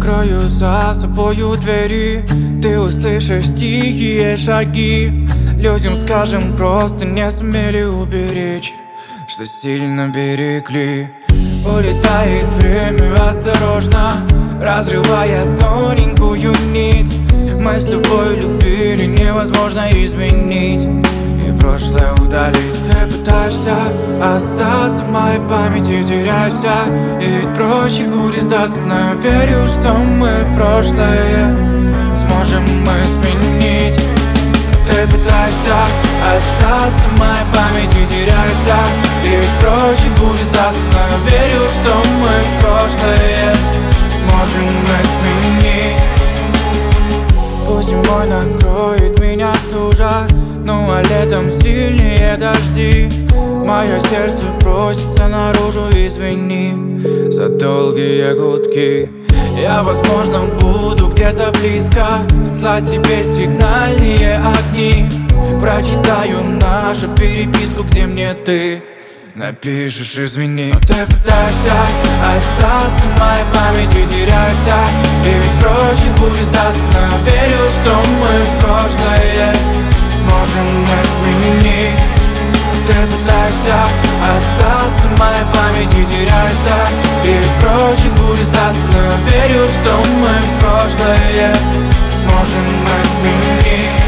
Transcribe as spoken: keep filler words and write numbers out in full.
закрою за собою двери, ты услышишь тихие шаги. Людям скажем, просто не сумели уберечь, что сильно берегли. Улетает время осторожно, разрывая тоненькую нить. Мы с тобой любили, невозможно изменить и прошлое удалить. Ты пытаешься остаться в моей памяти, теряешься, и ведь проще будет сдаться. Но я верю, что мы прошлое сможем мы сменить. Ты пытаешься остаться в моей памяти, теряешься, и ведь проще будет сдаться. Но я верю, что мы прошлое сможем мы сменить. Пусть зимой накроет меня стужа, ну а летом сильнее дожди. Мое сердце просится наружу, извини за долгие гудки. Я, возможно, буду где-то близко слать тебе сигнальные огни. Прочитаю нашу переписку, где мне ты напишешь извини. Но ты пытаешься остаться в моей памяти, теряешься, и ведь проще будет сдаться. Но я верю, что мы прошлое сможем мы сменить. Ты пытаешься остаться в моей памяти, теряешься, и ведь проще будет сдаться. Но я верю, что мы прошлое сможем мы сменить.